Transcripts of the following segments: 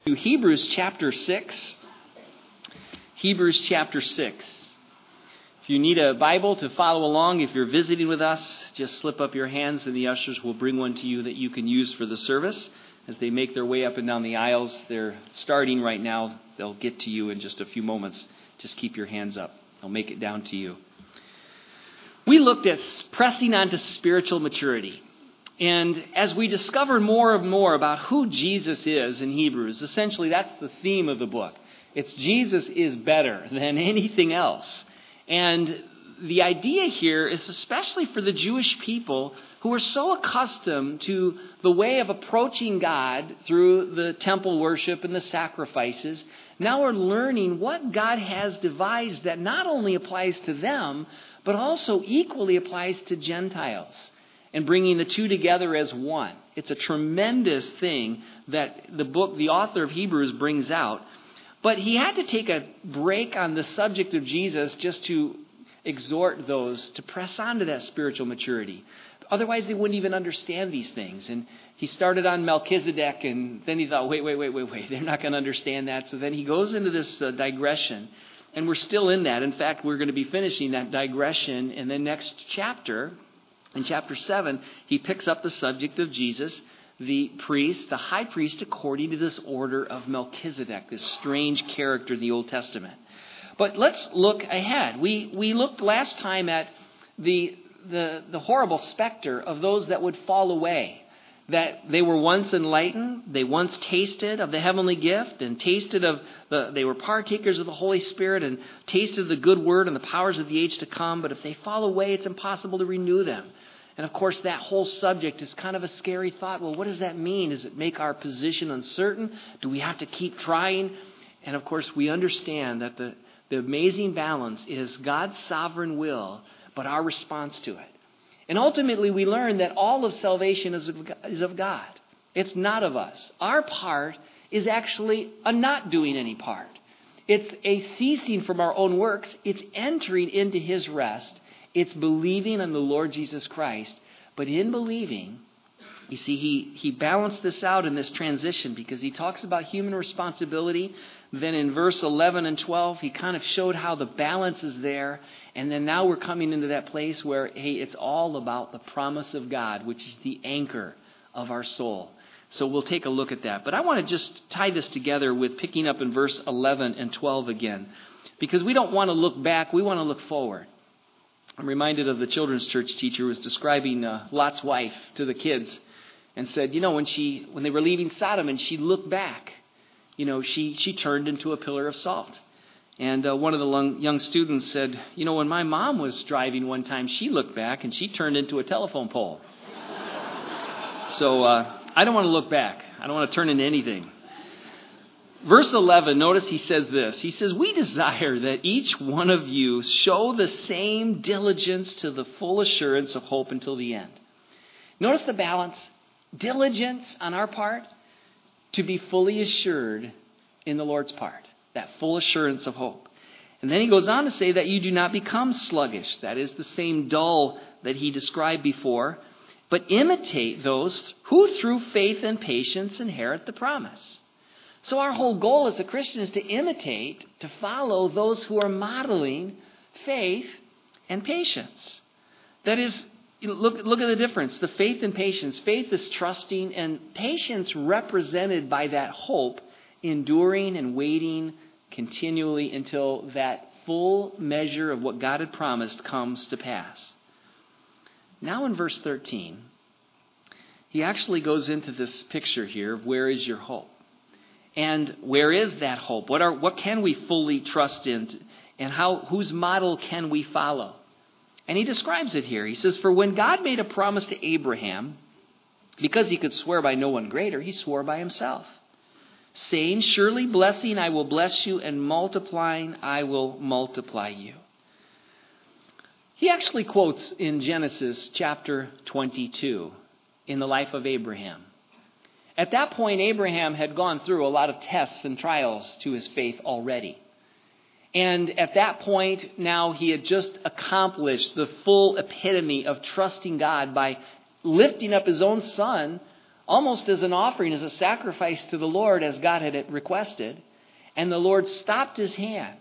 Hebrews chapter 6. Hebrews chapter 6. If you need a Bible to follow along, if you're visiting with us, just slip up your hands and the ushers will bring one to you that you can use for the service. As they make their way up and down the aisles, they're starting right now. They'll get to you in just a few moments. Just keep your hands up. They'll make it down to you. We looked at pressing on to spiritual maturity. And as we discover more and more about who Jesus is in Hebrews, essentially that's the theme of the book. It's Jesus is better than anything else. And the idea here is especially for the Jewish people who are so accustomed to the way of approaching God through the temple worship and the sacrifices, now are learning what God has devised that not only applies to them, but also equally applies to Gentiles, and bringing the two together as one. It's a tremendous thing that the author of Hebrews brings out. But he had to take a break on the subject of Jesus just to exhort those to press on to that spiritual maturity. Otherwise, they wouldn't even understand these things. And he started on Melchizedek, and then he thought, wait, they're not going to understand that. So then he goes into this digression, and we're still in that. In fact, we're going to be finishing that digression in the next chapter. In chapter 7, he picks up the subject of Jesus, the priest, the high priest, according to this order of Melchizedek, this strange character in the Old Testament. But let's look ahead. We looked last time at the horrible specter of those that would fall away, that they were once enlightened, they once tasted of the heavenly gift, and tasted of they were partakers of the Holy Spirit, and tasted of the good word and the powers of the age to come. But if they fall away, it's impossible to renew them. And of course, that whole subject is kind of a scary thought. Well, what does that mean? Does it make our position uncertain? Do we have to keep trying? And of course, we understand that the amazing balance is God's sovereign will, but our response to it. And ultimately, we learn that all of salvation is of God. It's not of us. Our part is actually a not doing any part. It's a ceasing from our own works. It's entering into His rest. It's believing in the Lord Jesus Christ. But in believing, you see, he balanced this out in this transition because he talks about human responsibility. Then in verse 11 and 12, he kind of showed how the balance is there. And then now we're coming into that place where, hey, it's all about the promise of God, which is the anchor of our soul. So we'll take a look at that. But I want to just tie this together with picking up in verse 11 and 12 again. Because we don't want to look back, we want to look forward. I'm reminded of the children's church teacher who was describing Lot's wife to the kids and said, when they were leaving Sodom and she looked back, she turned into a pillar of salt. And one of the young students said, when my mom was driving one time, she looked back and she turned into a telephone pole. So I don't want to look back. I don't want to turn into anything. Verse 11, notice he says this. He says, we desire that each one of you show the same diligence to the full assurance of hope until the end. Notice the balance. Diligence on our part to be fully assured in the Lord's part. That full assurance of hope. And then he goes on to say that you do not become sluggish. That is the same dull that he described before. But imitate those who through faith and patience inherit the promise. So our whole goal as a Christian is to imitate, to follow those who are modeling faith and patience. That is, look at the difference. The faith and patience. Faith is trusting, and patience represented by that hope, enduring and waiting continually until that full measure of what God had promised comes to pass. Now in verse 13, he actually goes into this picture here of where is your hope? And where is that hope? What can we fully trust in? And whose model can we follow? And he describes it here. He says, for when God made a promise to Abraham, because he could swear by no one greater, he swore by himself, saying, surely blessing I will bless you, and multiplying I will multiply you. He actually quotes in Genesis chapter 22 in the life of Abraham. At that point, Abraham had gone through a lot of tests and trials to his faith already. And at that point, now he had just accomplished the full epitome of trusting God by lifting up his own son almost as an offering, as a sacrifice to the Lord, as God had requested. And the Lord stopped his hand.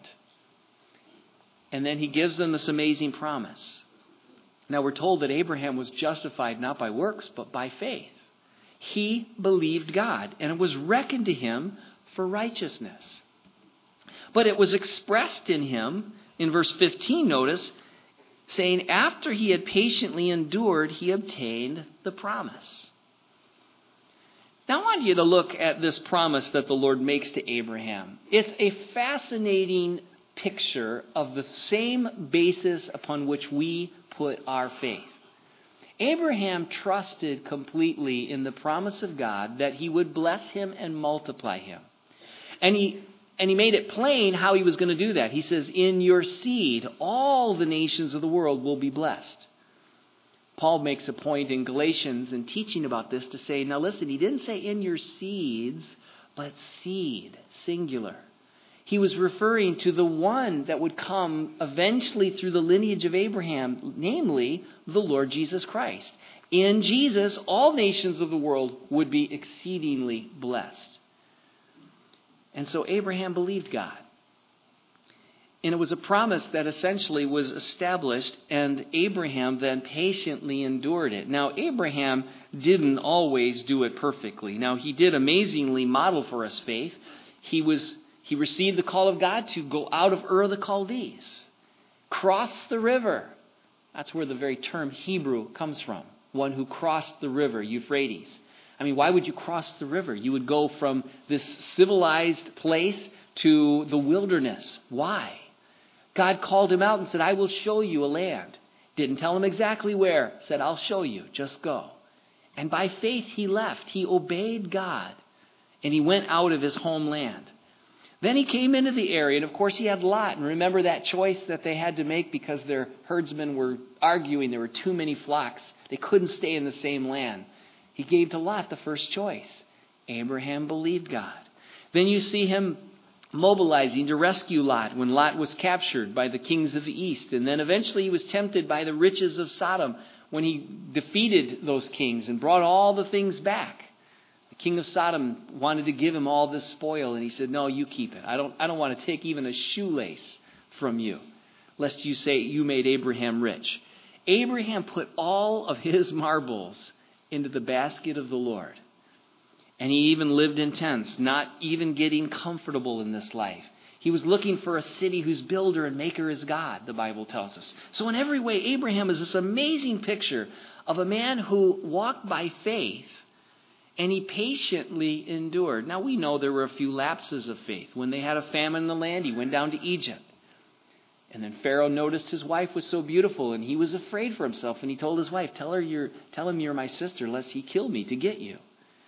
And then he gives them this amazing promise. Now we're told that Abraham was justified not by works, but by faith. He believed God, and it was reckoned to him for righteousness. But it was expressed in him, in verse 15, notice, saying, after he had patiently endured, he obtained the promise. Now I want you to look at this promise that the Lord makes to Abraham. It's a fascinating picture of the same basis upon which we put our faith. Abraham trusted completely in the promise of God that he would bless him and multiply him. And he made it plain how he was going to do that. He says, in your seed, all the nations of the world will be blessed. Paul makes a point in Galatians in teaching about this to say, now listen, he didn't say in your seeds, but seed, singular. He was referring to the one that would come eventually through the lineage of Abraham, namely the Lord Jesus Christ. In Jesus, all nations of the world would be exceedingly blessed. And so Abraham believed God. And it was a promise that essentially was established, and Abraham then patiently endured it. Now, Abraham didn't always do it perfectly. Now, he did amazingly model for us faith. He received the call of God to go out of Ur of the Chaldees, cross the river. That's where the very term Hebrew comes from, one who crossed the river, Euphrates. I mean, why would you cross the river? You would go from this civilized place to the wilderness. Why? God called him out and said, I will show you a land. Didn't tell him exactly where. Said, I'll show you. Just go. And by faith he left. He obeyed God. And he went out of his homeland. Then he came into the area. And of course he had Lot. And remember that choice that they had to make because their herdsmen were arguing. There were too many flocks. They couldn't stay in the same land. He gave to Lot the first choice. Abraham believed God. Then you see him mobilizing to rescue Lot when Lot was captured by the kings of the east. And then eventually he was tempted by the riches of Sodom when he defeated those kings and brought all the things back. The king of Sodom wanted to give him all this spoil, and he said, no, you keep it. I don't want to take even a shoelace from you, lest you say you made Abraham rich. Abraham put all of his marbles into the basket of the Lord. And he even lived in tents, not even getting comfortable in this life. He was looking for a city whose builder and maker is God, the Bible tells us. So in every way, Abraham is this amazing picture of a man who walked by faith and he patiently endured. Now we know there were a few lapses of faith. When they had a famine in the land, he went down to Egypt. And then Pharaoh noticed his wife was so beautiful and he was afraid for himself. And he told his wife, tell him you're my sister, lest he kill me to get you.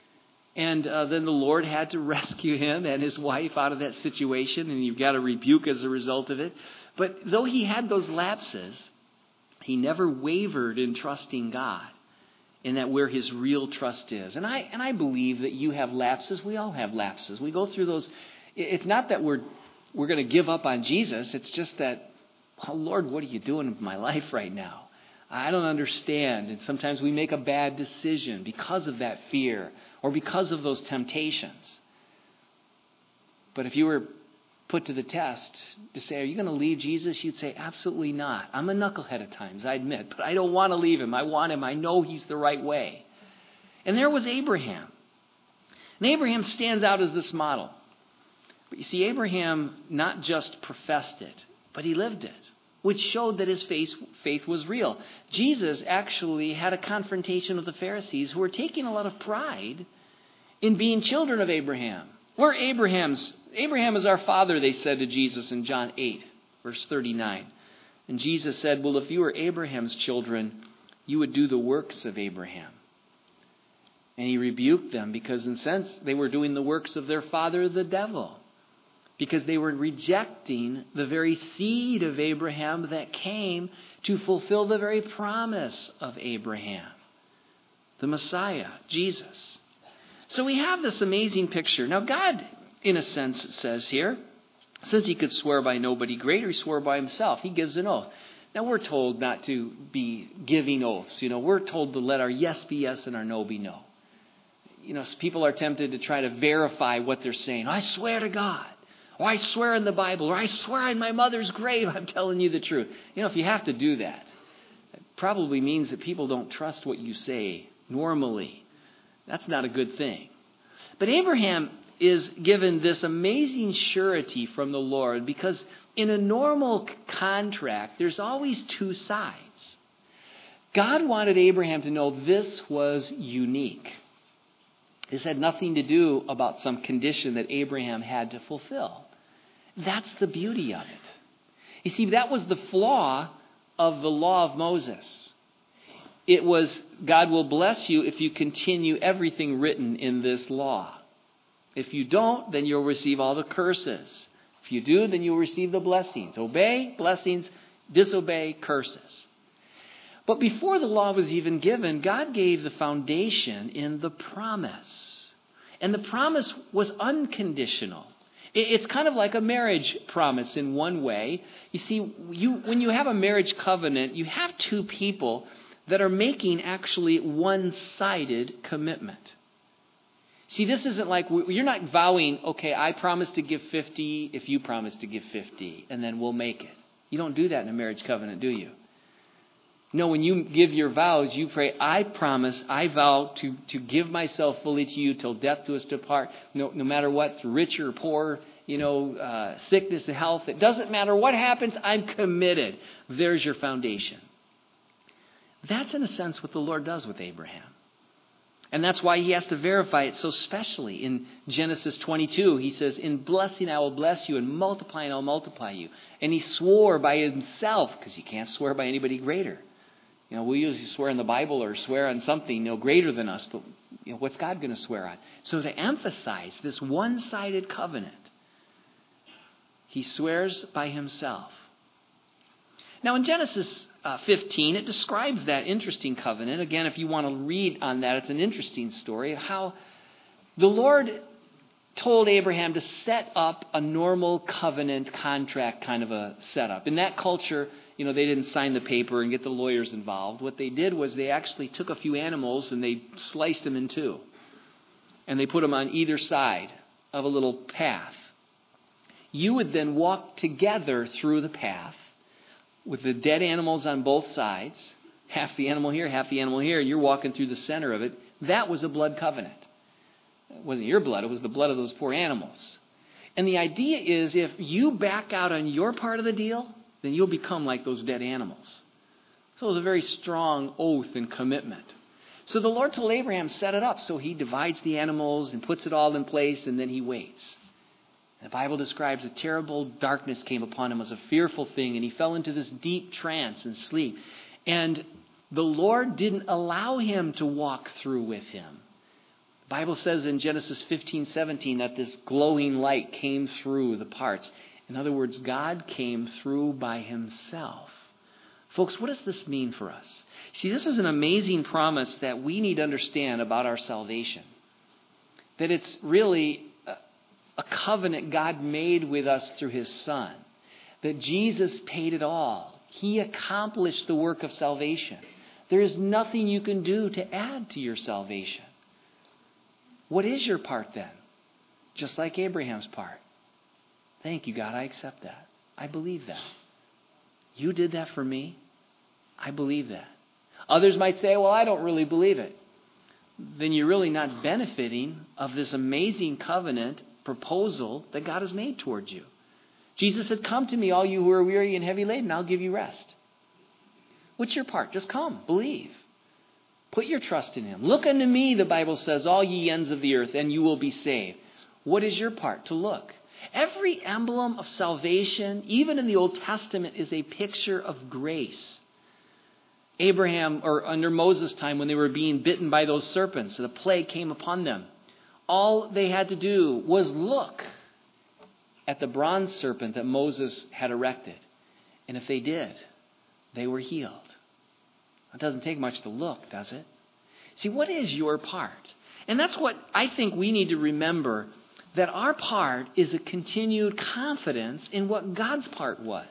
And then the Lord had to rescue him and his wife out of that situation. And you've got a rebuke as a result of it. But though he had those lapses, he never wavered in trusting God. And that where his real trust is. And I believe that you have lapses. We all have lapses. We go through those. It's not that we're going to give up on Jesus. It's just that, oh, Lord, what are you doing with my life right now? I don't understand. And sometimes we make a bad decision because of that fear or because of those temptations. But if you were put to the test to say, are you going to leave Jesus? You'd say, absolutely not. I'm a knucklehead at times, I admit, but I don't want to leave him. I want him. I know he's the right way. And there was Abraham. And Abraham stands out as this model. But you see, Abraham not just professed it, but he lived it, which showed that his faith was real. Jesus actually had a confrontation with the Pharisees who were taking a lot of pride in being children of Abraham. We're Abraham's. Abraham is our father, they said to Jesus in John 8, verse 39. And Jesus said, well, if you were Abraham's children, you would do the works of Abraham. And he rebuked them because in a sense they were doing the works of their father, the devil. Because they were rejecting the very seed of Abraham that came to fulfill the very promise of Abraham. The Messiah, Jesus. So we have this amazing picture. Now God, in a sense, it says here, since he could swear by nobody greater, he swore by himself. He gives an oath. Now we're told not to be giving oaths. We're told to let our yes be yes and our no be no. people are tempted to try to verify what they're saying. I swear to God. Or I swear in the Bible. Or I swear in my mother's grave I'm telling you the truth. If you have to do that, it probably means that people don't trust what you say normally. That's not a good thing. But Abraham is given this amazing surety from the Lord because in a normal contract, there's always two sides. God wanted Abraham to know this was unique. This had nothing to do about some condition that Abraham had to fulfill. That's the beauty of it. You see, that was the flaw of the law of Moses. It was, God will bless you if you continue everything written in this law. If you don't, then you'll receive all the curses. If you do, then you'll receive the blessings. Obey, blessings. Disobey, curses. But before the law was even given, God gave the foundation in the promise. And the promise was unconditional. It's kind of like a marriage promise in one way. You see, when you have a marriage covenant, you have two people that are making actually one-sided commitment. See, this isn't like, you're not vowing, okay, I promise to give 50 if you promise to give 50, and then we'll make it. You don't do that in a marriage covenant, do you? No, when you give your vows, you pray, I promise, I vow to give myself fully to you till death do us depart, no matter what, through rich or poor, sickness and health. It doesn't matter what happens, I'm committed. There's your foundation. That's in a sense what the Lord does with Abraham. And that's why he has to verify it so specially. In Genesis 22, he says, in blessing I will bless you, and multiplying I'll multiply you. And he swore by himself, because you can't swear by anybody greater. We usually swear in the Bible or swear on something greater than us, but what's God going to swear on? So to emphasize this one-sided covenant, he swears by himself. Now in Genesis 15, it describes that interesting covenant. Again, if you want to read on that, it's an interesting story of how the Lord told Abraham to set up a normal covenant contract kind of a setup. In that culture, they didn't sign the paper and get the lawyers involved. What they did was they actually took a few animals and they sliced them in two. And they put them on either side of a little path. You would then walk together through the path with the dead animals on both sides, half the animal here, and you're walking through the center of it. That was a blood covenant. It wasn't your blood, it was the blood of those poor animals. And the idea is if you back out on your part of the deal, then you'll become like those dead animals. So it was a very strong oath and commitment. So the Lord told Abraham, set it up. So he divides the animals and puts it all in place, and then he waits. The Bible describes a terrible darkness came upon him as a fearful thing, and he fell into this deep trance and sleep. And the Lord didn't allow him to walk through with him. The Bible says in Genesis 15:17 that this glowing light came through the parts. In other words, God came through by himself. Folks, what does this mean for us? See, this is an amazing promise that we need to understand about our salvation. That it's really a covenant God made with us through his Son. That Jesus paid it all. He accomplished the work of salvation. There is nothing you can do to add to your salvation. What is your part then? Just like Abraham's part. Thank you, God. I accept that. I believe that. You did that for me. I believe that. Others might say, well, I don't really believe it. Then you're really not benefiting of this amazing covenant proposal that God has made towards you. Jesus said, come to me, all you who are weary and heavy laden, I'll give you rest. What's your part? Just come, believe. Put your trust in him. Look unto me, the Bible says, all ye ends of the earth, and you will be saved. What is your part? To look. Every emblem of salvation, even in the Old Testament, is a picture of grace. Abraham, or under Moses' time, when they were being bitten by those serpents, the plague came upon them. All they had to do was look at the bronze serpent that Moses had erected. And if they did, they were healed. It doesn't take much to look, does it? See, what is your part? And that's what I think we need to remember, that our part is a continued confidence in what God's part was.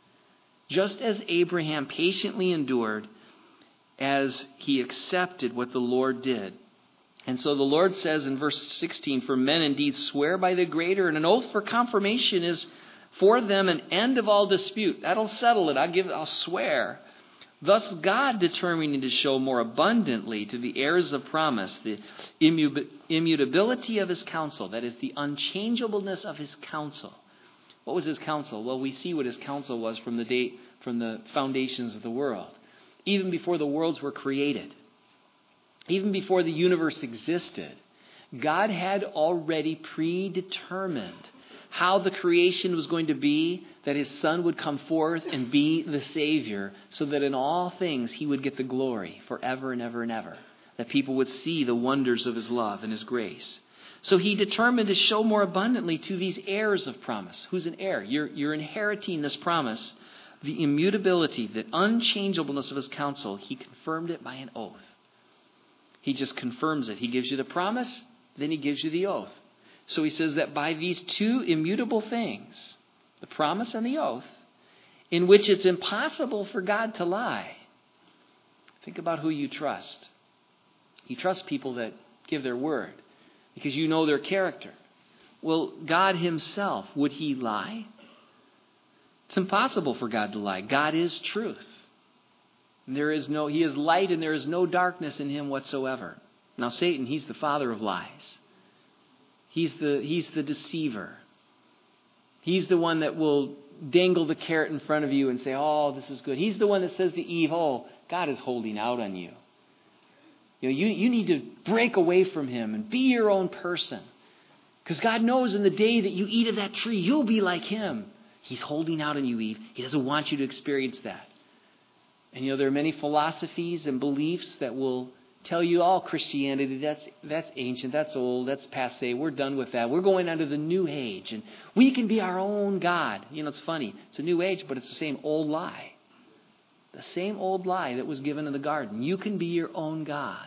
Just as Abraham patiently endured as he accepted what the Lord did. And so the Lord says in verse 16, for men indeed swear by the greater, and an oath for confirmation is for them an end of all dispute. That'll settle it. I'll swear. Thus God determining to show more abundantly to the heirs of promise the immutability of his counsel, that is, the unchangeableness of his counsel. What was his counsel? Well, we see what his counsel was from the foundations of the world. Even before the worlds were created, even before the universe existed, God had already predetermined how the creation was going to be, that his Son would come forth and be the Savior, so that in all things he would get the glory forever and ever and ever, that people would see the wonders of his love and his grace. So he determined to show more abundantly to these heirs of promise. Who's an heir? You're inheriting this promise. The immutability, the unchangeableness of his counsel, he confirmed it by an oath. He just confirms it. He gives you the promise, then he gives you the oath. So he says that by these two immutable things, the promise and the oath, in which it's impossible for God to lie. Think about who you trust. You trust people that give their word because you know their character. Well, God himself, would he lie? It's impossible for God to lie. God is truth. And he is light and there is no darkness in him whatsoever. Now Satan, he's the father of lies. He's the deceiver. He's the one that will dangle the carrot in front of you and say, oh, this is good. He's the one that says to Eve, oh, God is holding out on you. You need to break away from him and be your own person. Because God knows in the day that you eat of that tree, you'll be like him. He's holding out on you, Eve. He doesn't want you to experience that. And there are many philosophies and beliefs that will tell you, all Christianity, that's ancient, that's old, that's passé, we're done with that. We're going under the new age, and we can be our own God. It's funny. It's a new age, but it's the same old lie. The same old lie that was given in the garden. You can be your own God.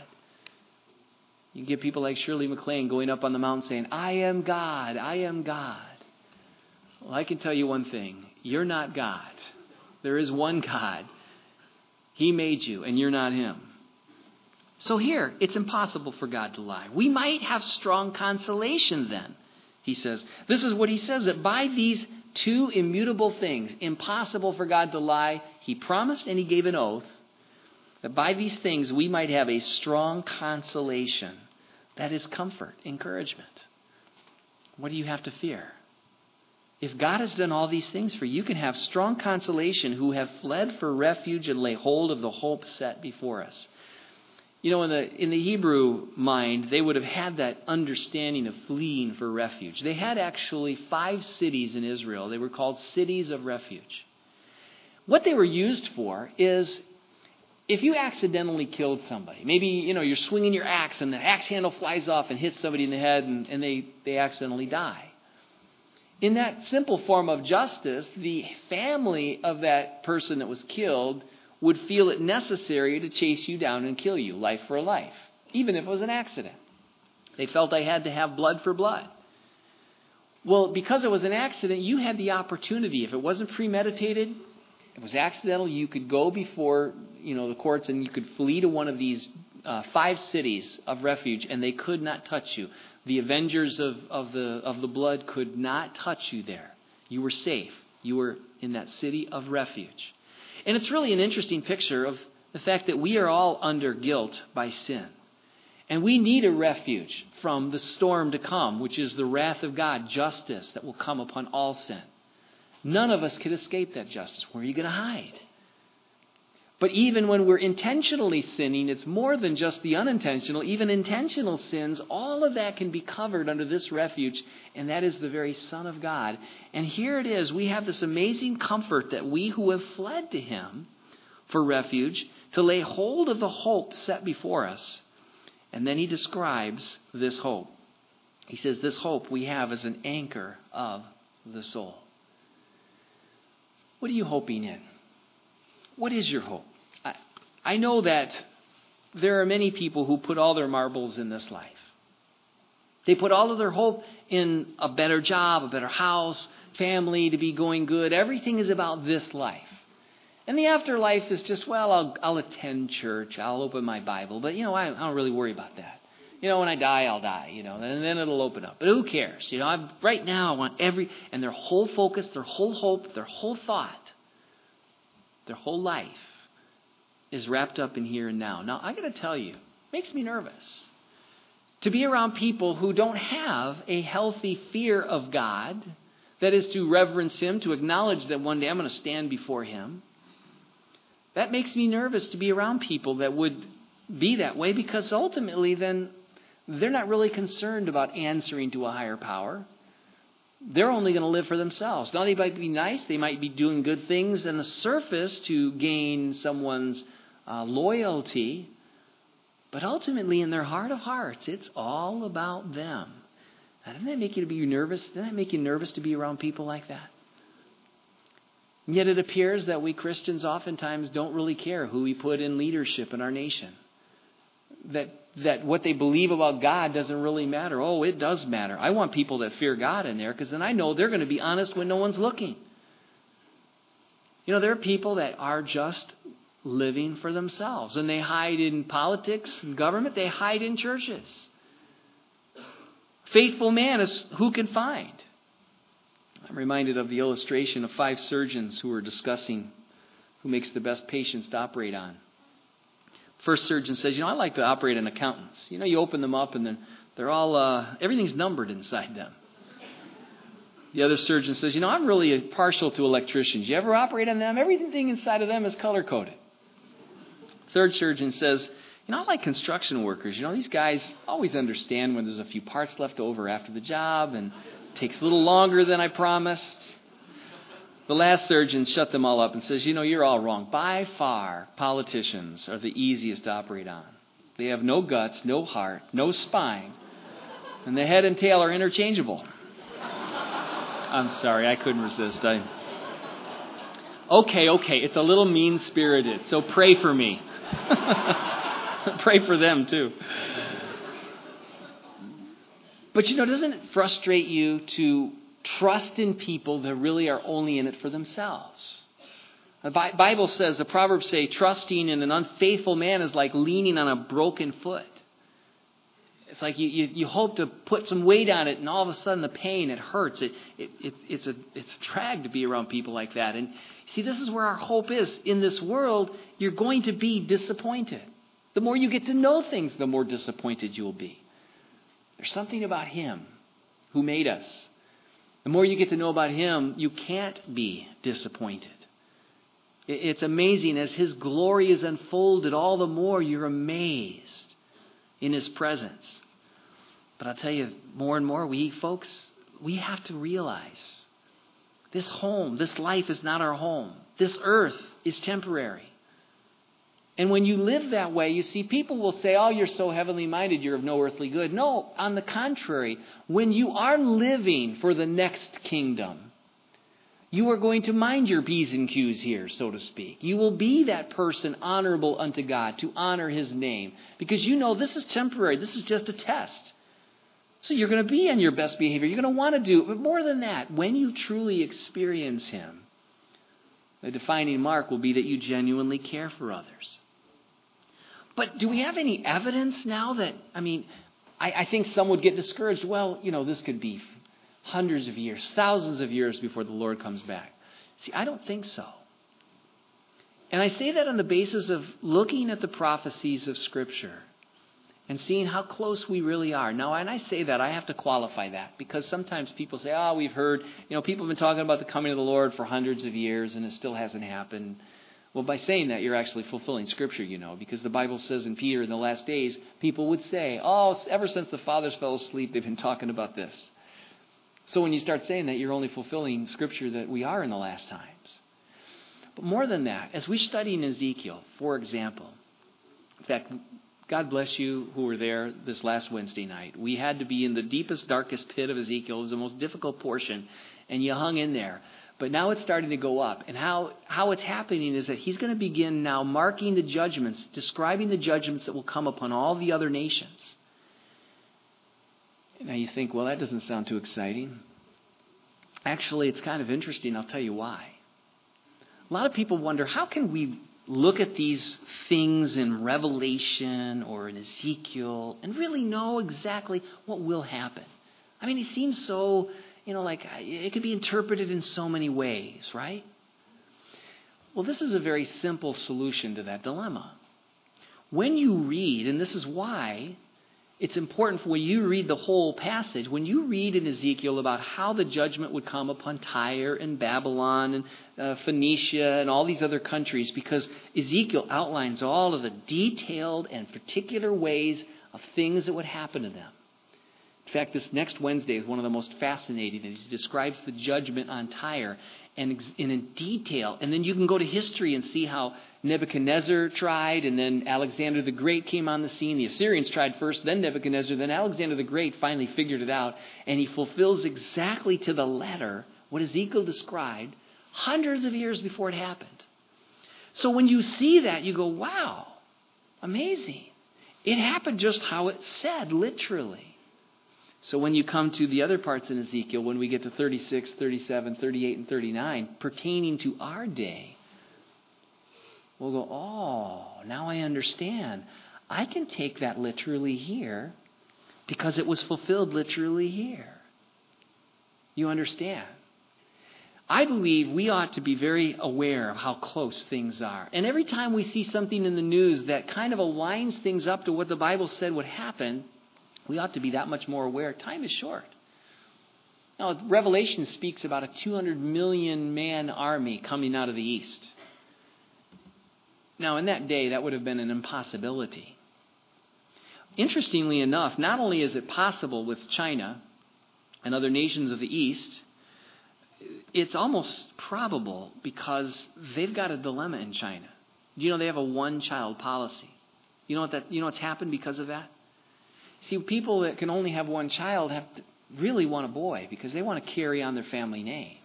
You get people like Shirley MacLaine going up on the mountain saying, I am God, I am God. Well, I can tell you one thing. You're not God. There is one God. He made you, and you're not him. So here, it's impossible for God to lie. We might have strong consolation then, he says. This is what he says, that by these two immutable things, impossible for God to lie, he promised and he gave an oath, that by these things we might have a strong consolation. That is comfort, encouragement. What do you have to fear? If God has done all these things for you, you can have strong consolation who have fled for refuge and lay hold of the hope set before us. In the Hebrew mind, they would have had that understanding of fleeing for refuge. They had actually 5 cities in Israel. They were called cities of refuge. What they were used for is if you accidentally killed somebody, maybe, you're swinging your axe and the axe handle flies off and hits somebody in the head and they accidentally die. In that simple form of justice, the family of that person that was killed would feel it necessary to chase you down and kill you, life for life, even if it was an accident. They felt they had to have blood for blood. Well, because it was an accident, you had the opportunity. If it wasn't premeditated, it was accidental, you could go before the courts and you could flee to one of these 5 cities of refuge, and they could not touch you. The avengers of the blood could not touch you there. You were safe. You were in that city of refuge. And it's really an interesting picture of the fact that we are all under guilt by sin. And we need a refuge from the storm to come, which is the wrath of God, justice that will come upon all sin. None of us can escape that justice. Where are you going to hide? But even when we're intentionally sinning, it's more than just the unintentional. Even intentional sins, all of that can be covered under this refuge, and that is the very Son of God. And here it is. We have this amazing comfort that we who have fled to him for refuge, to lay hold of the hope set before us. And then he describes this hope. He says this hope we have as an anchor of the soul. What are you hoping in? What is your hope? I know that there are many people who put all their marbles in this life. They put all of their hope in a better job, a better house, family, to be going good. Everything is about this life. And the afterlife is just, I'll attend church, I'll open my Bible, but I don't really worry about that. When I die, I'll die, and then it'll open up. But who cares? Right now I want and their whole focus, their whole hope, their whole thought, their whole life is wrapped up in here and now. Now, I got to tell you, it makes me nervous to be around people who don't have a healthy fear of God, that is to reverence Him, to acknowledge that one day I'm going to stand before Him. That makes me nervous to be around people that would be that way, because ultimately then they're not really concerned about answering to a higher power. They're only going to live for themselves. Now, they might be nice. They might be doing good things on the surface to gain someone's loyalty. But ultimately, in their heart of hearts, it's all about them. Now, doesn't that make you nervous? Doesn't that make you nervous to be around people like that? And yet it appears that we Christians oftentimes don't really care who we put in leadership in our nation. That what they believe about God doesn't really matter. Oh, it does matter. I want people that fear God in there, because then I know they're going to be honest when no one's looking. There are people that are just living for themselves, and they hide in politics and government. They hide in churches. Faithful man is who can find. I'm reminded of the illustration of 5 surgeons who were discussing who makes the best patients to operate on. First surgeon says, I like to operate on accountants. You open them up and then they're all, everything's numbered inside them. The other surgeon says, I'm really partial to electricians. You ever operate on them? Everything inside of them is color-coded. Third surgeon says, I like construction workers. These guys always understand when there's a few parts left over after the job, and it takes a little longer than I promised. The last surgeon shut them all up and says, you're all wrong. By far, politicians are the easiest to operate on. They have no guts, no heart, no spine, and the head and tail are interchangeable. I'm sorry, I couldn't resist. Okay, it's a little mean-spirited, so pray for me. Pray for them, too. But, doesn't it frustrate you to trust in people that really are only in it for themselves? The Bible says, the Proverbs say, trusting in an unfaithful man is like leaning on a broken foot. It's like you hope to put some weight on it, and all of a sudden the pain, it hurts. It's a drag to be around people like that. And see, this is where our hope is. In this world, you're going to be disappointed. The more you get to know things, the more disappointed you'll be. There's something about Him who made us. The more you get to know about Him, you can't be disappointed. It's amazing. As His glory is unfolded, all the more you're amazed in His presence. But I'll tell you, more and more, we have to realize this home, this life is not our home. This earth is temporary. And when you live that way, you see, people will say, oh, you're so heavenly minded, you're of no earthly good. No, on the contrary, when you are living for the next kingdom, you are going to mind your P's and Q's here, so to speak. You will be that person honorable unto God, to honor His name, because you know this is temporary. This is just a test. So you're going to be on your best behavior. You're going to want to do it. But more than that, when you truly experience Him, the defining mark will be that you genuinely care for others. But do we have any evidence now that, I think some would get discouraged. Well, this could be hundreds of years, thousands of years before the Lord comes back. See, I don't think so. And I say that on the basis of looking at the prophecies of Scripture and seeing how close we really are. Now, and I say that, I have to qualify that, because sometimes people say, we've heard, people have been talking about the coming of the Lord for hundreds of years and it still hasn't happened. Well, by saying that, you're actually fulfilling Scripture, because the Bible says in Peter, in the last days, people would say, ever since the fathers fell asleep, they've been talking about this. So when you start saying that, you're only fulfilling Scripture that we are in the last times. But more than that, as we study in Ezekiel, for example, in fact, God bless you who were there this last Wednesday night. We had to be in the deepest, darkest pit of Ezekiel. It was the most difficult portion, and you hung in there. But now it's starting to go up. And how it's happening is that He's going to begin now marking the judgments, describing the judgments that will come upon all the other nations. Now you think, well, that doesn't sound too exciting. Actually, it's kind of interesting. I'll tell you why. A lot of people wonder, how can we look at these things in Revelation or in Ezekiel and really know exactly what will happen. I mean, it seems so, like it could be interpreted in so many ways, right? Well, this is a very simple solution to that dilemma. When you read, and this is why it's important for when you read the whole passage, when you read in Ezekiel about how the judgment would come upon Tyre and Babylon and Phoenicia and all these other countries, because Ezekiel outlines all of the detailed and particular ways of things that would happen to them. In fact, this next Wednesday is one of the most fascinating. He describes the judgment on Tyre and in detail. And then you can go to history and see how Nebuchadnezzar tried, and then Alexander the Great came on the scene. The Assyrians tried first, then Nebuchadnezzar, then Alexander the Great finally figured it out. And he fulfills exactly to the letter what Ezekiel described hundreds of years before it happened. So when you see that, you go, wow, amazing. It happened just how it said, literally. So when you come to the other parts in Ezekiel, when we get to 36, 37, 38, and 39, pertaining to our day, we'll go, oh, now I understand. I can take that literally here because it was fulfilled literally here. You understand? I believe we ought to be very aware of how close things are. And every time we see something in the news that kind of aligns things up to what the Bible said would happen, we ought to be that much more aware. Time is short. Now, Revelation speaks about a 200 million man army coming out of the east. Now, in that day, that would have been an impossibility. Interestingly enough, not only is it possible with China and other nations of the east, it's almost probable because they've got a dilemma in China. Do you know they have a one-child policy? You know what's happened because of that? See, people that can only have one child have to really want a boy because they want to carry on their family name.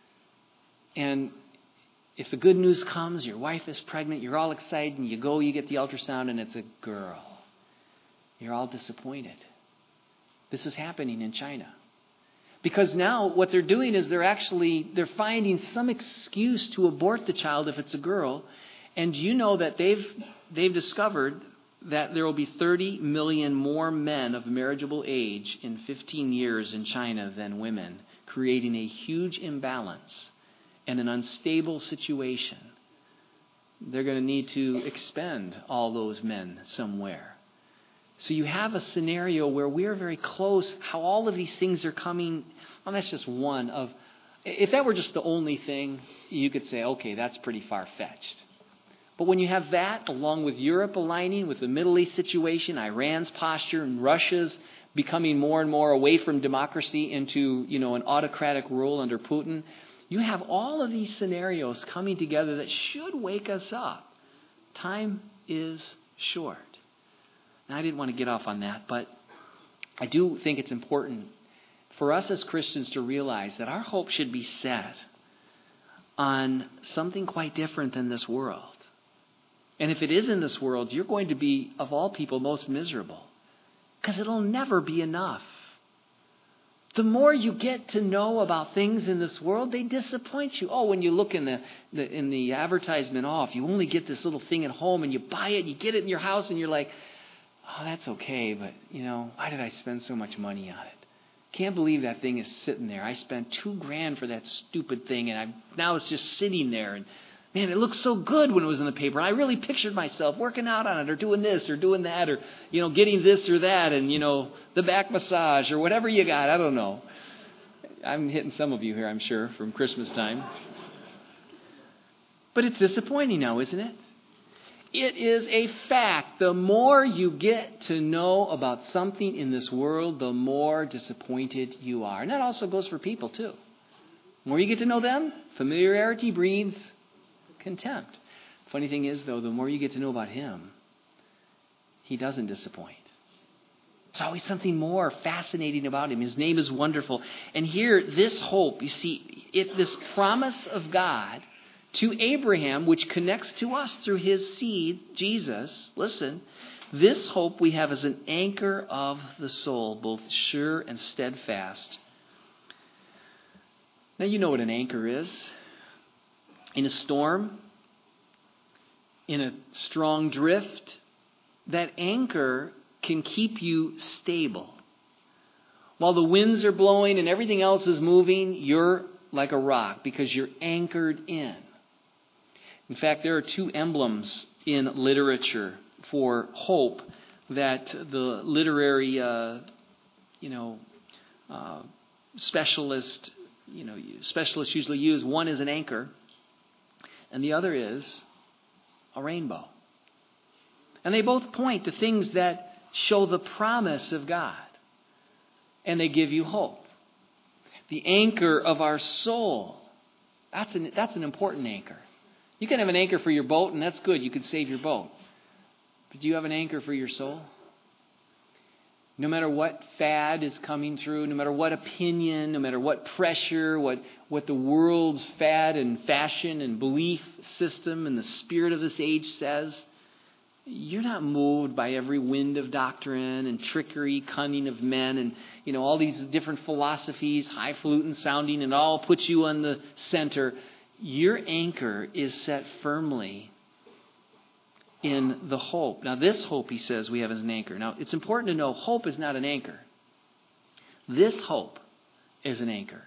And if the good news comes, your wife is pregnant, you're all excited, and you go, you get the ultrasound, and it's a girl. You're all disappointed. This is happening in China. Because now what they're doing is they're finding some excuse to abort the child if it's a girl. And you know that they've discovered that there will be 30 million more men of marriageable age in 15 years in China than women, creating a huge imbalance and an unstable situation. They're going to need to expend all those men somewhere. So you have a scenario where we are very close, how all of these things are coming. Well, that's just one of, if that were just the only thing, you could say, okay, that's pretty far-fetched. But when you have that, along with Europe aligning with the Middle East situation, Iran's posture, and Russia's becoming more and more away from democracy into, an autocratic rule under Putin, you have all of these scenarios coming together that should wake us up. Time is short. Now, I didn't want to get off on that, but I do think it's important for us as Christians to realize that our hope should be set on something quite different than this world. And if it is in this world, you're going to be, of all people, most miserable. Because it'll never be enough. The more you get to know about things in this world, they disappoint you. Oh, when you look in the advertisement, if you only get this little thing at home and you buy it, you get it in your house and you're like, oh, that's okay, but, why did I spend so much money on it? Can't believe that thing is sitting there. I spent $2,000 for that stupid thing, and now it's just sitting there. And man, it looked so good when it was in the paper. I really pictured myself working out on it or doing this or doing that or, getting this or that and, the back massage or whatever you got. I don't know. I'm hitting some of you here, I'm sure, from Christmas time. But it's disappointing now, isn't it? It is a fact. The more you get to know about something in this world, the more disappointed you are. And that also goes for people, too. The more you get to know them, familiarity breeds contempt. Funny thing is, though, the more you get to know about him, he doesn't disappoint. There's always something more fascinating about him. His name is wonderful. And here, this hope, you see, this promise of God to Abraham, which connects to us through his seed, Jesus, listen, this hope we have as an anchor of the soul, both sure and steadfast. Now, you know what an anchor is. In a storm, in a strong drift, that anchor can keep you stable. While the winds are blowing and everything else is moving, you're like a rock because you're anchored in. In fact, there are two emblems in literature for hope that the literary, specialists usually use. One is an anchor, and the other is a rainbow. And they both point to things that show the promise of God, and they give you hope. The anchor of our soul, that's an important anchor. You can have an anchor for your boat, and that's good. You can save your boat. But do you have an anchor for your soul? No matter what fad is coming through, no matter what opinion, no matter what pressure, what the world's fad and fashion and belief system and the spirit of this age says, you're not moved by every wind of doctrine and trickery, cunning of men and, all these different philosophies, highfalutin sounding, and all put you on the center. Your anchor is set firmly in the hope. Now, this hope, he says, we have as an anchor. Now, it's important to know hope is not an anchor. This hope is an anchor.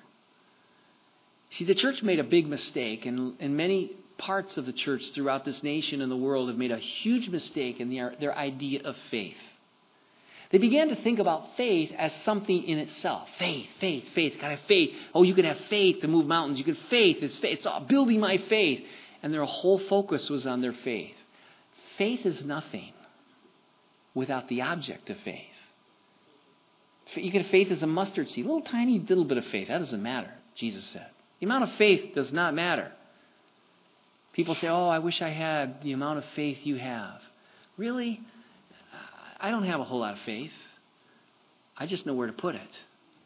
See, the church made a big mistake, and many parts of the church throughout this nation and the world have made a huge mistake in their idea of faith. They began to think about faith as something in itself. Faith. Gotta have faith. Oh, you can have faith to move mountains. You can faith. It's all building my faith. And their whole focus was on their faith. Faith is nothing without the object of faith. You can have faith as a mustard seed. A little tiny little bit of faith. That doesn't matter, Jesus said. The amount of faith does not matter. People say, I wish I had the amount of faith you have. Really? I don't have a whole lot of faith. I just know where to put it.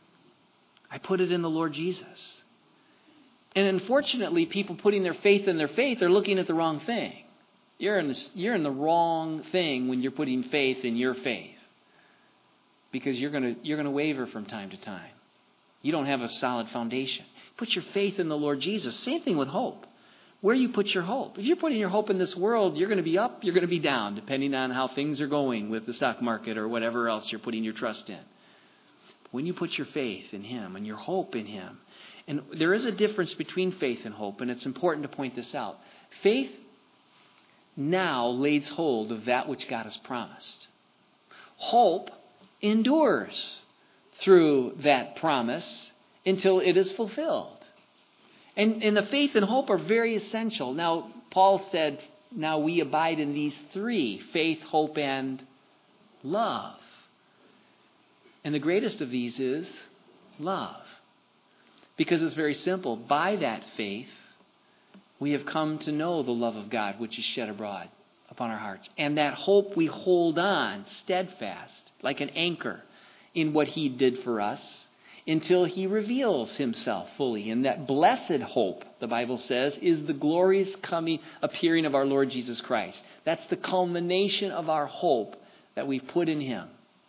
I put it in the Lord Jesus. And unfortunately, people putting their faith in their faith are looking at the wrong thing. You're in the wrong thing when you're putting faith in your faith. Because you're going to waver from time to time. You don't have a solid foundation. Put your faith in the Lord Jesus. Same thing with hope. Where you put your hope. If you're putting your hope in this world, you're going to be up, you're going to be down, depending on how things are going with the stock market or whatever else you're putting your trust in. When you put your faith in Him and your hope in Him, and there is a difference between faith and hope, and it's important to point this out. Faith now lays hold of that which God has promised. Hope endures through that promise until it is fulfilled. And the faith and hope are very essential. Now, Paul said, now we abide in these three, faith, hope, and love. And the greatest of these is love. Because it's very simple. By that faith, we have come to know the love of God, which is shed abroad upon our hearts. And that hope we hold on steadfast, like an anchor, in what He did for us, until He reveals Himself fully. And that blessed hope, the Bible says, is the glorious appearing of our Lord Jesus Christ. That's the culmination of our hope that we've put in Him.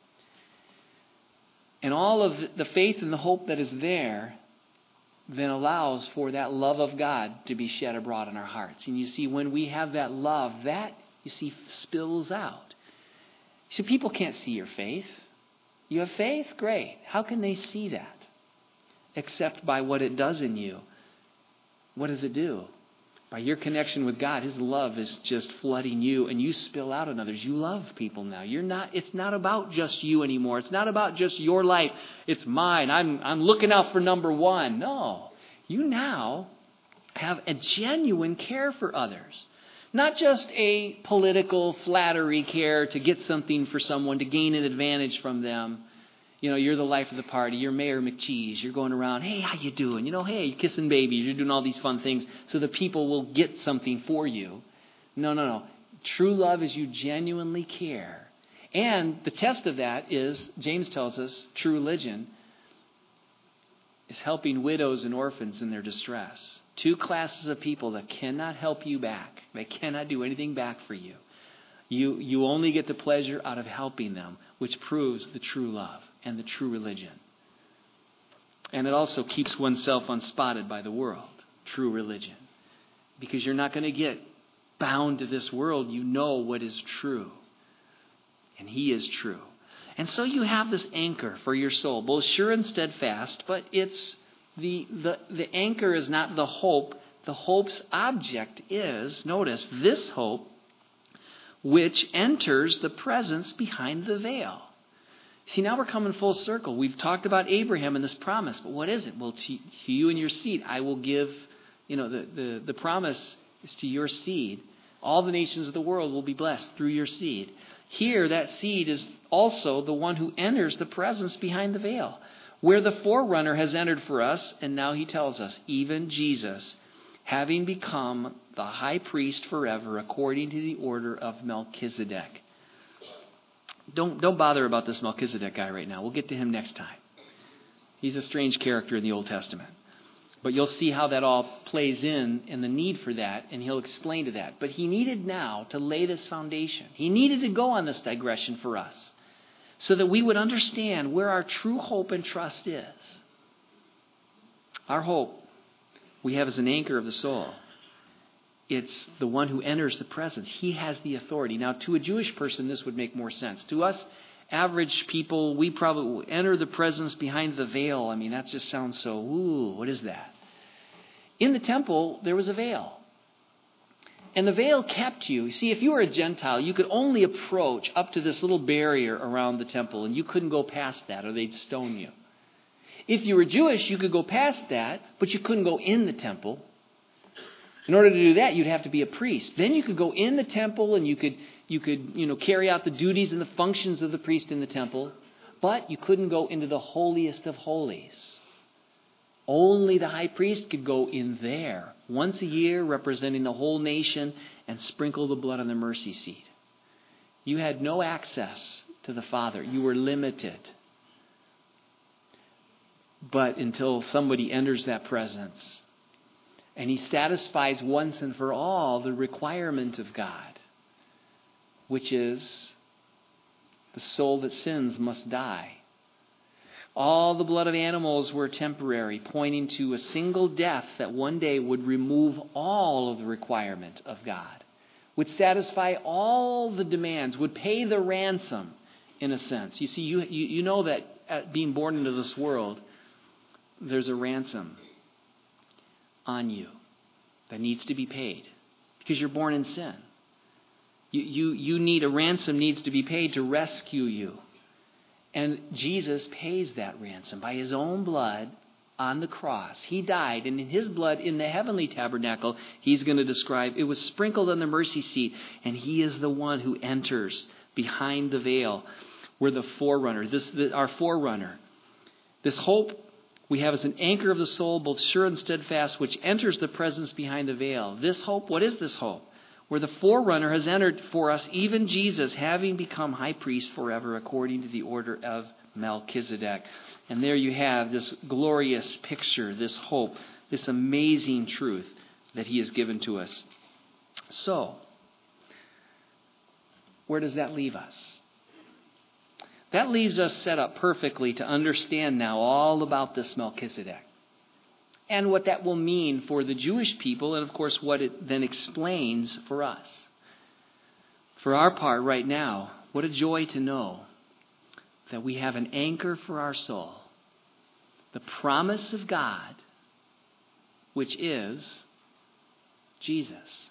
And all of the faith and the hope that is there then allows for that love of God to be shed abroad in our hearts. And you see, when we have that love, that, you see, spills out. You see, people can't see your faith. You have faith? Great. How can they see that? Except by what it does in you. What does it do? By your connection with God, His love is just flooding you, and you spill out on others. You love people now. It's not about just you anymore. It's not about just your life. It's mine. I'm looking out for number one. No. You now have a genuine care for others. Not just a political flattery care to get something for someone, to gain an advantage from them. You're the life of the party. You're Mayor McCheese. You're going around, hey, how you doing? Hey, you're kissing babies. You're doing all these fun things so the people will get something for you. No. True love is you genuinely care. And the test of that is, James tells us, true religion is helping widows and orphans in their distress. Two classes of people that cannot help you back. They cannot do anything back for you. You only get the pleasure out of helping them, which proves the true love and the true religion. And it also keeps oneself unspotted by the world. True religion. Because you're not going to get bound to this world, you know what is true. And he is true. And so you have this anchor for your soul, both sure and steadfast, but it's the anchor is not the hope. The hope's object is, notice, this hope which enters the presence behind the veil. See, now we're coming full circle. We've talked about Abraham and this promise, but what is it? Well, to you and your seed, I will give, the promise is to your seed. All the nations of the world will be blessed through your seed. Here, that seed is also the one who enters the presence behind the veil, where the forerunner has entered for us, and now he tells us, even Jesus, having become the high priest forever, according to the order of Melchizedek. Don't bother about this Melchizedek guy right now. We'll get to him next time. He's a strange character in the Old Testament. But you'll see how that all plays in and the need for that, and he'll explain to that. But he needed now to lay this foundation. He needed to go on this digression for us so that we would understand where our true hope and trust is. Our hope we have as an anchor of the soul. It's the one who enters the presence. He has the authority. Now, to a Jewish person, this would make more sense. To us, average people, we probably will enter the presence behind the veil. I mean, that just sounds so, what is that? In the temple, there was a veil. And the veil kept you. See, if you were a Gentile, you could only approach up to this little barrier around the temple, and you couldn't go past that, or they'd stone you. If you were Jewish, you could go past that, but you couldn't go in the temple. In order to do that, you'd have to be a priest. Then you could go in the temple and you could carry out the duties and the functions of the priest in the temple, but you couldn't go into the holiest of holies. Only the high priest could go in there once a year, representing the whole nation, and sprinkle the blood on the mercy seat. You had no access to the Father. You were limited. But until somebody enters that presence, and he satisfies once and for all the requirement of God, which is the soul that sins must die. All the blood of animals were temporary, pointing to a single death that one day would remove all of the requirement of God, would satisfy all the demands, would pay the ransom, in a sense. You see, you know that at being born into this world, there's a ransom on you that needs to be paid because you're born in sin. You need a ransom needs to be paid to rescue you. And Jesus pays that ransom by his own blood on the cross. He died, and in his blood in the heavenly tabernacle, he's going to describe, it was sprinkled on the mercy seat, and he is the one who enters behind the veil. We're the forerunner, our forerunner. This hope we have as an anchor of the soul, both sure and steadfast, which enters the presence behind the veil. This hope, what is this hope? Where the forerunner has entered for us, even Jesus, having become high priest forever, according to the order of Melchizedek. And there you have this glorious picture, this hope, this amazing truth that he has given to us. So, where does that leave us? That leaves us set up perfectly to understand now all about this Melchizedek and what that will mean for the Jewish people, and of course what it then explains for us. For our part right now, what a joy to know that we have an anchor for our soul, the promise of God, which is Jesus.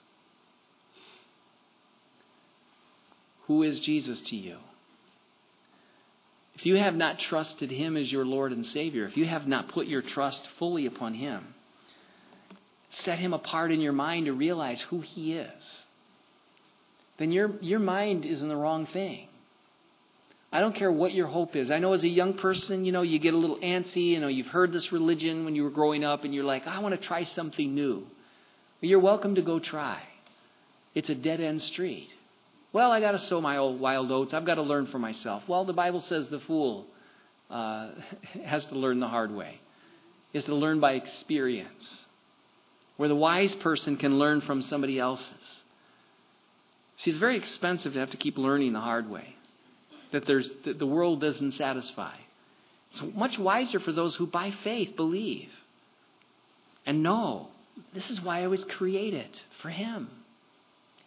Who is Jesus to you? If you have not trusted him as your Lord and Savior, if you have not put your trust fully upon him, set him apart in your mind to realize who he is, then your mind is in the wrong thing. I don't care what your hope is. I know as a young person, you get a little antsy. You've heard this religion when you were growing up and you're like, I want to try something new. Well, you're welcome to go try. It's a dead-end street. Well, I got to sow my old wild oats. I've got to learn for myself. Well, the Bible says the fool has to learn the hard way. He has to learn by experience. Where the wise person can learn from somebody else's. See, it's very expensive to have to keep learning the hard way. That the world doesn't satisfy. It's much wiser for those who by faith believe. And know, this is why I was created, for him.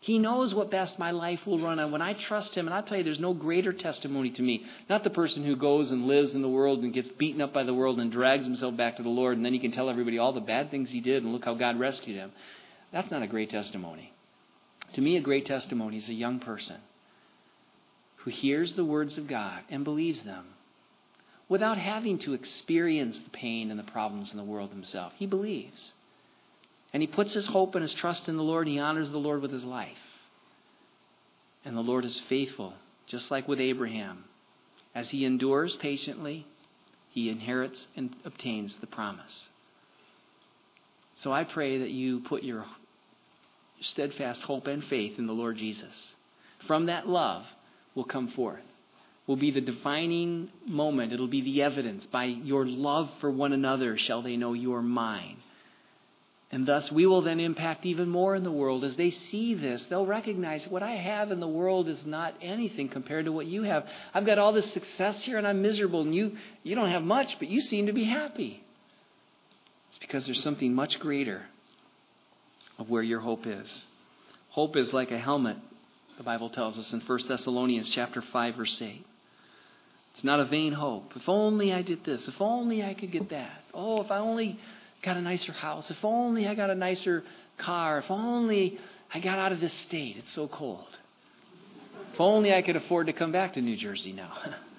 He knows what best my life will run on. When I trust him, and I'll tell you, there's no greater testimony to me. Not the person who goes and lives in the world and gets beaten up by the world and drags himself back to the Lord, and then he can tell everybody all the bad things he did and look how God rescued him. That's not a great testimony. To me, a great testimony is a young person who hears the words of God and believes them without having to experience the pain and the problems in the world himself. He believes. And he puts his hope and his trust in the Lord. And he honors the Lord with his life. And the Lord is faithful, just like with Abraham. As he endures patiently, he inherits and obtains the promise. So I pray that you put your steadfast hope and faith in the Lord Jesus. From that love will come forth. Will be the defining moment. It'll be the evidence. By your love for one another shall they know you are mine. And thus we will then impact even more in the world. As they see this, they'll recognize what I have in the world is not anything compared to what you have. I've got all this success here and I'm miserable. And you don't have much, but you seem to be happy. It's because there's something much greater of where your hope is. Hope is like a helmet, the Bible tells us in 1 Thessalonians chapter 5, verse 8. It's not a vain hope. If only I did this. If only I could get that. Oh, if I only got a nicer house. If only I got a nicer car. If only I got out of this state. It's so cold. If only I could afford to come back to New Jersey now.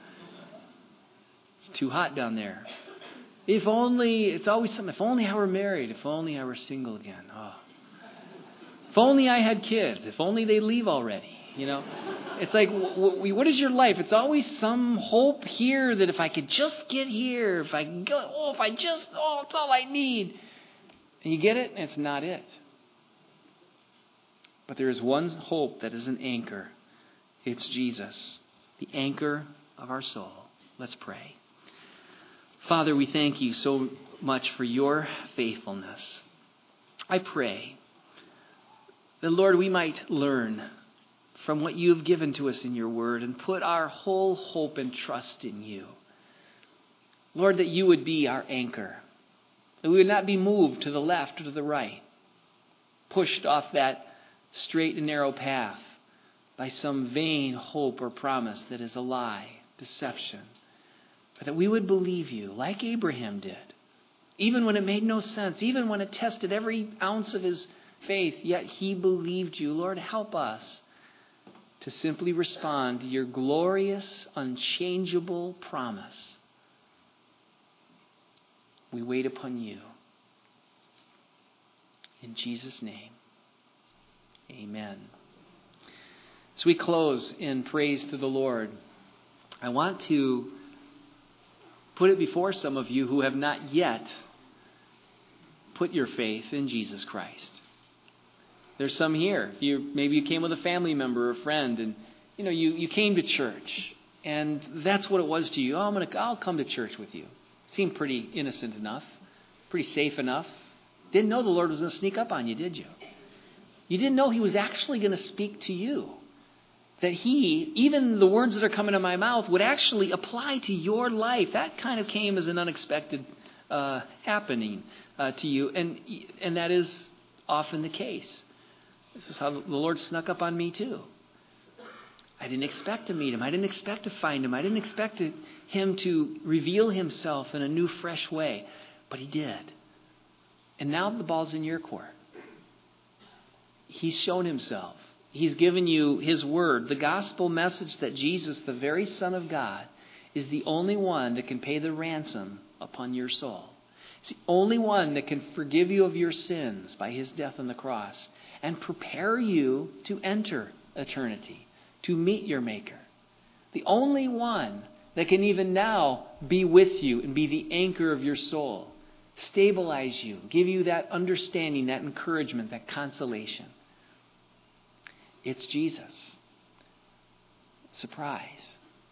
It's too hot down there. If only, it's always something. If only I were married. If only I were single again. Oh. If only I had kids. If only they leave already. You know, it's like, what is your life? It's always some hope here that if I could just get here, if I go, it's all I need. And you get it, and it's not it. But there is one hope that is an anchor. It's Jesus, the anchor of our soul. Let's pray. Father, we thank you so much for your faithfulness. I pray that, Lord, we might learn from what you have given to us in your word and put our whole hope and trust in you. Lord, that you would be our anchor, that we would not be moved to the left or to the right, pushed off that straight and narrow path by some vain hope or promise that is a lie, deception, but that we would believe you like Abraham did, even when it made no sense, even when it tested every ounce of his faith, yet he believed you. Lord, help us to simply respond to your glorious, unchangeable promise. We wait upon you. In Jesus' name, amen. As we close in praise to the Lord, I want to put it before some of you who have not yet put your faith in Jesus Christ. There's some here. Maybe you came with a family member or a friend, and you came to church, and that's what it was to you. Oh, I'll come to church with you. Seemed pretty innocent enough, pretty safe enough. Didn't know the Lord was going to sneak up on you, did you? You didn't know He was actually going to speak to you. That He, even the words that are coming to my mouth, would actually apply to your life. That kind of came as an unexpected happening to you, and that is often the case. This is how the Lord snuck up on me too. I didn't expect to meet Him. I didn't expect to find Him. I didn't expect Him to reveal Himself in a new, fresh way. But He did. And now the ball's in your court. He's shown Himself. He's given you His word, the gospel message that Jesus, the very Son of God, is the only one that can pay the ransom upon your soul. It's the only one that can forgive you of your sins by His death on the cross and prepare you to enter eternity, to meet your Maker. The only one that can even now be with you and be the anchor of your soul, stabilize you, give you that understanding, that encouragement, that consolation. It's Jesus. Surprise.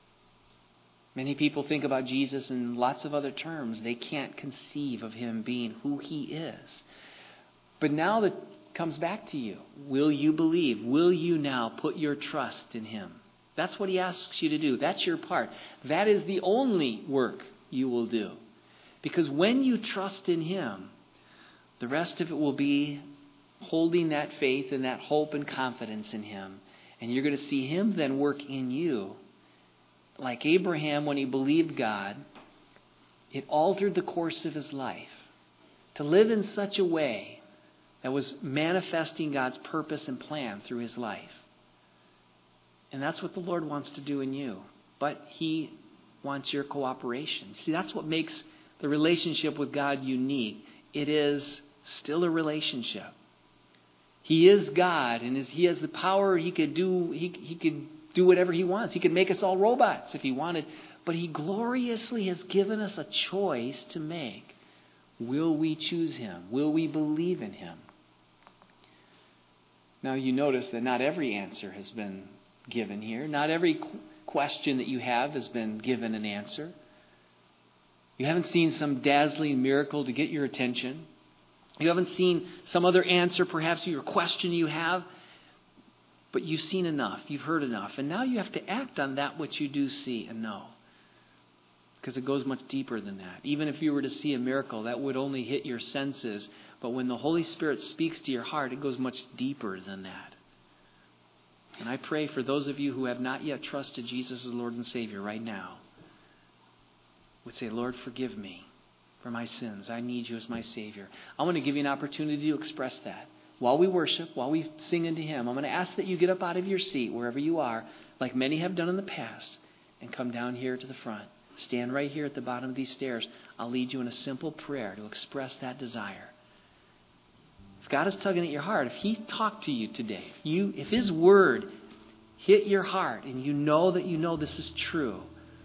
Many people think about Jesus in lots of other terms. They can't conceive of Him being who He is. But now that comes back to you. Will you believe? Will you now put your trust in Him? That's what He asks you to do. That's your part. That is the only work you will do. Because when you trust in Him, the rest of it will be holding that faith and that hope and confidence in Him. And you're going to see Him then work in you. Like Abraham, when he believed God, it altered the course of his life. To live in such a way that was manifesting God's purpose and plan through his life. And that's what the Lord wants to do in you. But He wants your cooperation. See, that's what makes the relationship with God unique. It is still a relationship. He is God, and He has the power. He could do whatever He wants. He could make us all robots if He wanted. But He gloriously has given us a choice to make. Will we choose Him? Will we believe in Him? Now you notice that not every answer has been given here. Not every question that you have has been given an answer. You haven't seen some dazzling miracle to get your attention. You haven't seen some other answer perhaps to your question you have. But you've seen enough. You've heard enough. And now you have to act on that which you do see and know. Because it goes much deeper than that. Even if you were to see a miracle, that would only hit your senses. But when the Holy Spirit speaks to your heart, it goes much deeper than that. And I pray for those of you who have not yet trusted Jesus as Lord and Savior right now, would say, Lord, forgive me for my sins. I need you as my Savior. I want to give you an opportunity to express that. While we worship, while we sing into Him, I'm going to ask that you get up out of your seat, wherever you are, like many have done in the past, and come down here to the front. Stand right here at the bottom of these stairs. I'll lead you in a simple prayer to express that desire. If God is tugging at your heart, if He talked to you today, if His word hit your heart and you know this is true,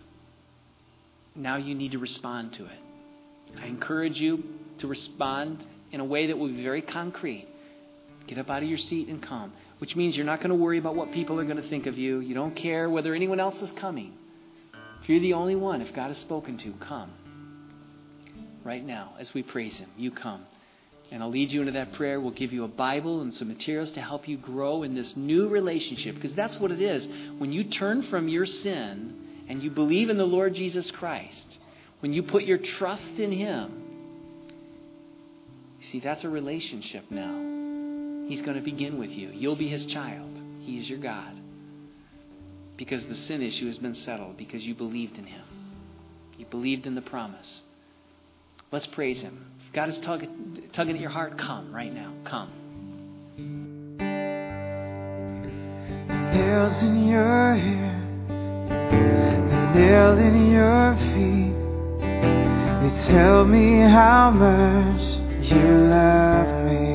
now you need to respond to it. I encourage you to respond in a way that will be very concrete. Get up out of your seat and come, which means you're not going to worry about what people are going to think of you. You don't care whether anyone else is coming. If you're the only one, if God has spoken to, come. Right now, as we praise Him, you come. And I'll lead you into that prayer. We'll give you a Bible and some materials to help you grow in this new relationship. Because that's what it is. When you turn from your sin and you believe in the Lord Jesus Christ, when you put your trust in Him, you see, that's a relationship now. He's going to begin with you. You'll be His child. He is your God. Because the sin issue has been settled. Because you believed in Him. You believed in the promise. Let's praise Him. If God is tugging at your heart, come right now. Come. Nails in your hair, the nail in your feet, they tell me how much you love me.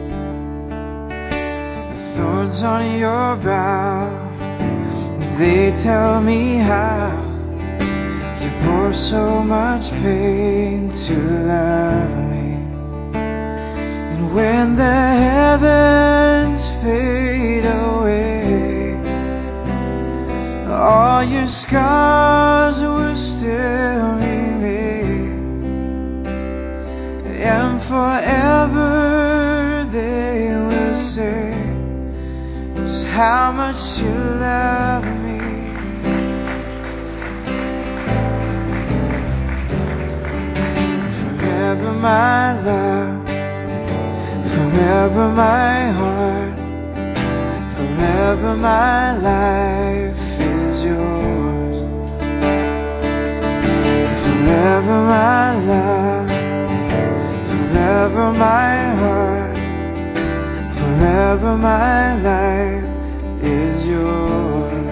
The thorns on your brow, they tell me how you bore so much pain to love me. And when the heavens fade away, all your scars will still remain, and forever they will say just how much you love me. Forever my love, forever my heart, forever my life is yours. Forever my love, forever my heart, forever my life is yours.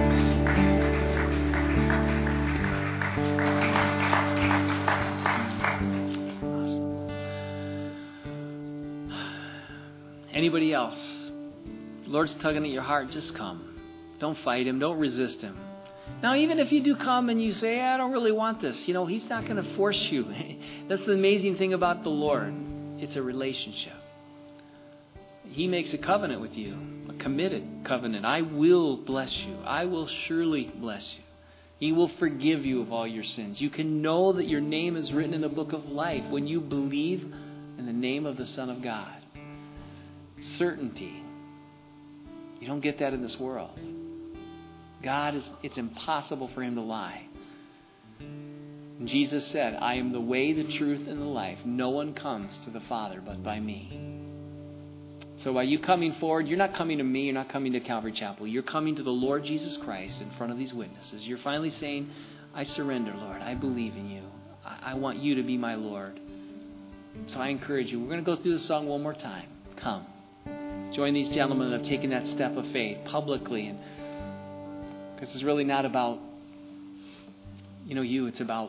Anybody else? The Lord's tugging at your heart, just come. Don't fight Him. Don't resist Him. Now, even if you do come and you say, I don't really want this, He's not going to force you. That's the amazing thing about the Lord. It's a relationship. He makes a covenant with you, a committed covenant. I will bless you. I will surely bless you. He will forgive you of all your sins. You can know that your name is written in the book of life when you believe in the name of the Son of God. Certainty. You don't get that in this world. It's impossible for Him to lie. And Jesus said, I am the way, the truth, and the life. No one comes to the Father but by me. So while you coming forward, you're not coming to me, you're not coming to Calvary Chapel. You're coming to the Lord Jesus Christ in front of these witnesses. You're finally saying, I surrender, Lord. I believe in you. I want you to be my Lord. So I encourage you. We're going to go through the song one more time. Come. Join these gentlemen that have taken that step of faith publicly. And because it's really not about, you. It's about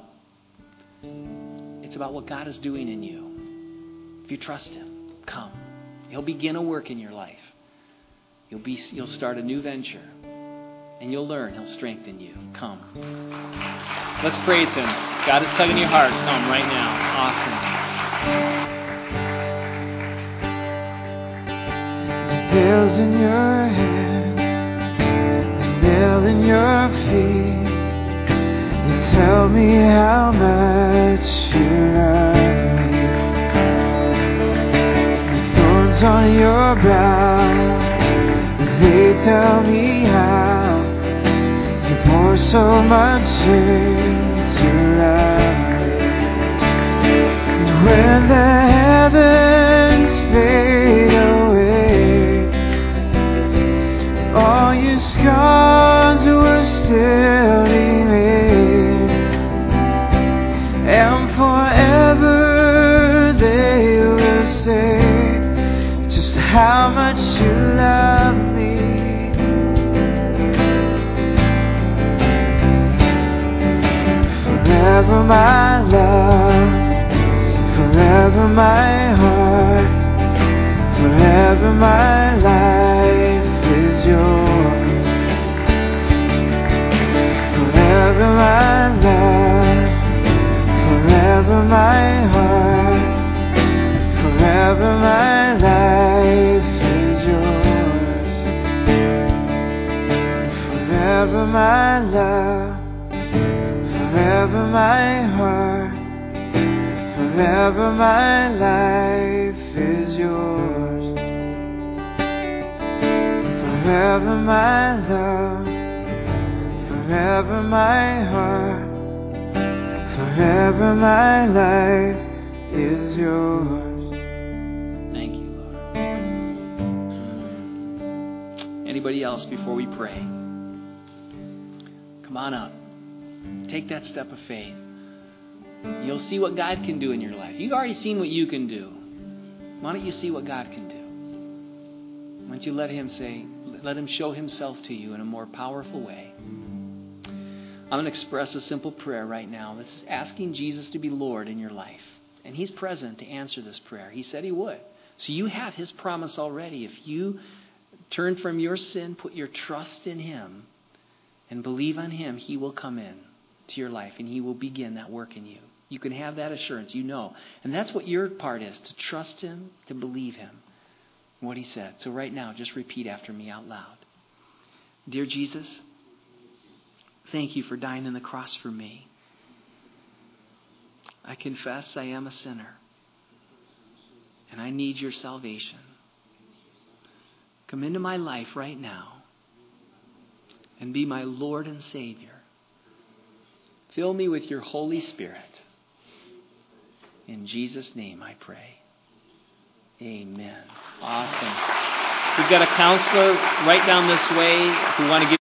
what God is doing in you. If you trust Him, come. He'll begin a work in your life. You'll start a new venture. And you'll learn. He'll strengthen you. Come. Let's praise Him. God is tugging your heart. Come right now. Awesome. Nails in your hands, a nail in your feet. You tell me how much you love me. The thorns on your brow, they tell me how you pour so much into love me. And when the heavens fade away, all your scars will still remain, and forever they will say just how much you love me. Forever my love, forever my heart, forever my life is yours. Forever my love, forever my heart, forever my life is yours. Forever my love, forever my heart, forever my life is yours. Forever my love, forever my heart, forever my life is yours. Thank you, Lord. Anybody else before we pray? Come on up. Take that step of faith. You'll see what God can do in your life. You've already seen what you can do. Why don't you see what God can do? Why don't you let Him show Himself to you in a more powerful way? I'm going to express a simple prayer right now. This is asking Jesus to be Lord in your life. And He's present to answer this prayer. He said He would. So you have His promise already. If you turn from your sin, put your trust in Him, and believe on Him, He will come in to your life and He will begin that work in you. You can have that assurance, And that's what your part is, to trust Him, to believe Him, what He said. So right now, just repeat after me out loud. Dear Jesus, thank you for dying on the cross for me. I confess I am a sinner and I need your salvation. Come into my life right now and be my Lord and Savior. Fill me with your Holy Spirit. In Jesus' name I pray. Amen. Awesome. We've got a counselor right down this way who want to give